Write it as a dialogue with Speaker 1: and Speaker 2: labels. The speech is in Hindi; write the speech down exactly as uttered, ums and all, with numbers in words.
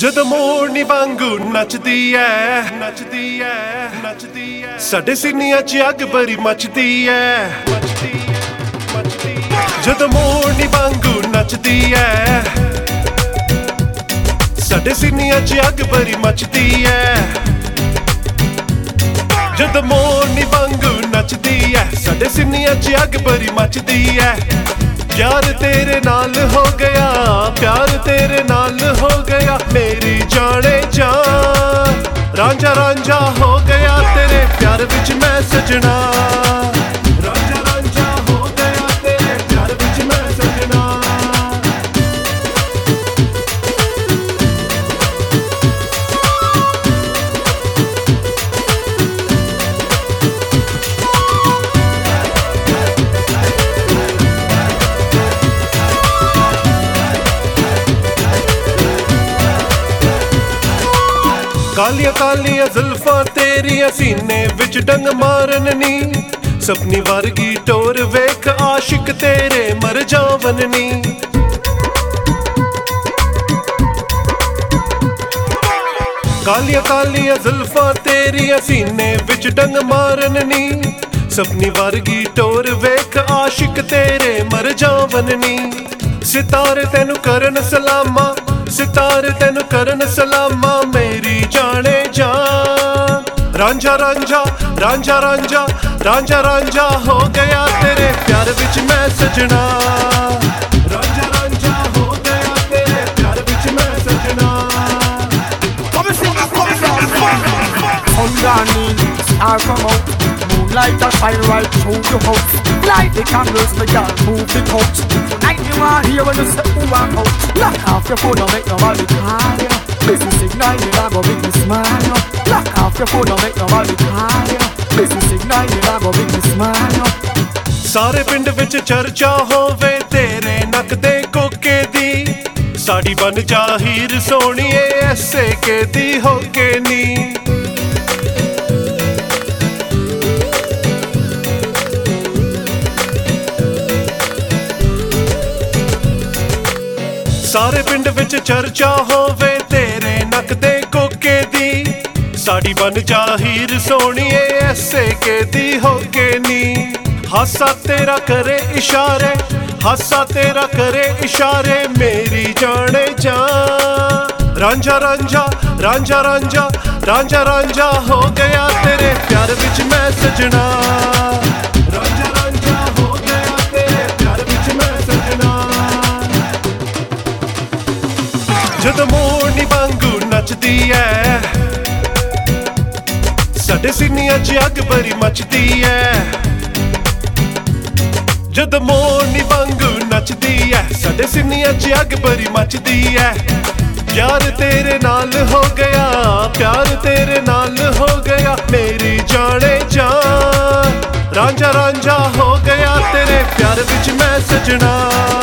Speaker 1: ਜਦੋਂ ਮੋਰਨੀ ਵਾਂਗੂ ਨੱਚਦੀ ਐ ਨੱਚਦੀ ਐ ਨੱਚਦੀ ਐ ਸਾਡੇ ਸੀਨਿਆਂ 'ਚ ਅੱਗ ਬੜੀ ਮੱਚਦੀ ਐ ਮੱਚਦੀ ਐ ਮੱਚਦੀ ਐ ਜਦੋਂ ਮੋਰਨੀ ਵਾਂਗੂ ਨੱਚਦੀ ਐ ਸਾਡੇ ਸੀਨਿਆਂ 'ਚ ਅੱਗ ਬੜੀ ਮੱਚਦੀ ਐ ਜਦੋਂ ਮੋਰਨੀ ਵਾਂਗੂ ਨੱਚਦੀ ਐ ਸਾਡੇ ਸੀਨਿਆਂ 'ਚ ਅੱਗ ਬੜੀ ਮੱਚਦੀ ਐ प्यार तेरे नाल हो गया प्यार तेरे नाल हो गया मेरी जाने जान रांझा रांझा हो गया तेरे प्यार विच मैं सजना रांझा रांझा हो गया तेरे प्यार विच मैं सजना कालिया कालिया जुल्फां तेरिया सीने विच डंग मारन नी सपनी वर्गी टोर वेख आशिक तेरे मर जावन नी कालिया कालिया जुल्फां तेरिया सीने विच डंग मारन नी सपनी वर्गी टोर वेख आशिक तेरे मर जावन नी सितारे तेनू करन सलामा सितारे तेनू करन सलामा मेरी जाने जान रांझा रांझा रांझा रांझा रांझा रांझा हो गया तेरे प्यार विच मैं सजना रांझा रांझा हो गया तेरे प्यार विच मैं सजना
Speaker 2: Are from out moonlight a shine right through the house. Light the candles, the girl move the couch. Tonight you are here when you say who walk out. Lock off your phone, don't make nobody call you. Listen signal, you not go make me smile. Lock off your phone, don't make nobody call you. Listen signal, you not go make me smile.
Speaker 1: सारे पिंड विच चर्चा होवे तेरे नक दे कोके दी साड़ी बन जा हीर सोहणीए ऐसे के दी होके नी सारे पिंड विच चर्चा होवे तेरे नक दे कोके दी साड़ी बन जा हीर सोहणीए ऐसे के दी होके नी हासा तेरा करे इशारे हासा तेरा करे इशारे मेरी जाने जान रांझा रांझा रांझा रांझा रांझा रांझा हो गया तेरे प्यार विच मैं सजना रांझा रांझा हो गया तेरे प्यार विच मैं सजना ਜਦੋਂ ਮੋਰਨੀ ਵਾਂਗੂ ਨੱਚਦੀ ਐ ਸਾਡੇ ਸੀਨਿਆਂ 'ਚ ਅੱਗ ਬੜੀ ਮੱਚਦੀ ਐ ਜਦੋਂ ਮੋਰਨੀ ਵਾਂਗੂ ਨੱਚਦੀ ਐ ਸਾਡੇ ਸੀਨਿਆਂ 'ਚ ਅੱਗ ਬੜੀ ਮੱਚਦੀ ਐ प्यार तेरे नाल हो गया प्यार तेरे नाल हो गया मेरी जाने जान रांझा रांझा हो गया तेरे प्यार विच मैं सजना।